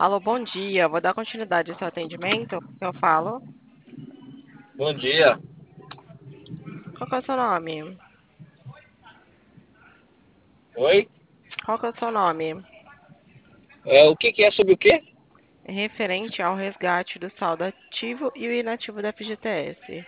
Alô, bom dia. Vou dar continuidade ao seu atendimento. Eu falo. Bom dia. Qual que é o seu nome? Oi? Qual que é o seu nome? O que que é sobre o quê? É referente ao resgate do saldo ativo e o inativo da FGTS.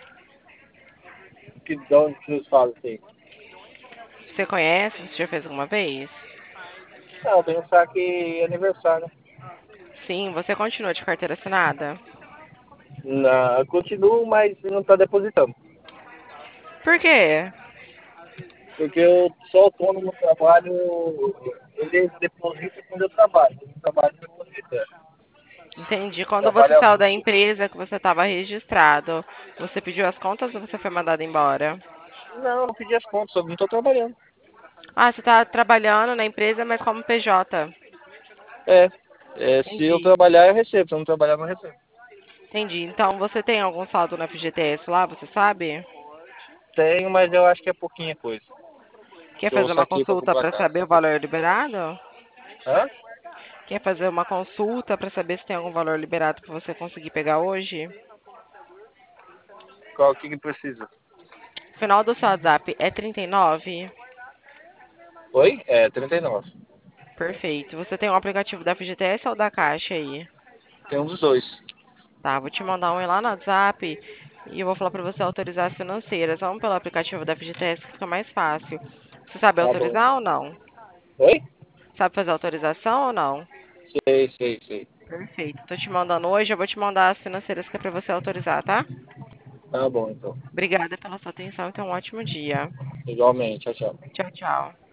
De onde vocês falam isso aí? Você conhece? Você já fez alguma vez? Não, tem um saque aniversário. Sim, você continua de carteira assinada? Eu continuo, mas não está depositando. Por quê? Porque eu sou autônomo no trabalho, ele deposita quando eu trabalho. Quando eu trabalho, deposita. Entendi. Quando você Trabalha saiu da muito. empresa que você estava registrado, você pediu as contas ou você foi mandado embora? Não, não pedi as contas, só não estou trabalhando. Ah, você está trabalhando na empresa, mas como PJ. É, se eu Entendi. trabalhar, eu recebo. Se eu não trabalhar, eu não recebo. Entendi. Então, você tem algum saldo na FGTS lá, você sabe? Tenho, mas eu acho que é pouquinha coisa. Quer Que eu fazer uma saquei para consulta comprar para casa. saber o valor liberado? Hã? Quer fazer uma consulta para saber se tem algum valor liberado para você conseguir pegar hoje? Qual que precisa? O final do seu WhatsApp é 39? Oi? É, 39. Perfeito. Você tem um aplicativo da FGTS ou da Caixa aí? Tem um dos dois. Tá, vou te mandar um aí lá no WhatsApp e eu vou falar para você autorizar as financeiras. Vamos pelo aplicativo da FGTS que fica mais fácil. Você sabe Tá bom. autorizar ou não? Oi? Sabe fazer autorização ou não? Sei. Perfeito. Tô te mandando hoje, eu vou te mandar as financeiras que é para você autorizar, tá? Tá bom, então. Obrigada pela sua atenção e tenha um ótimo dia. Igualmente. Tchau, tchau. Tchau, tchau.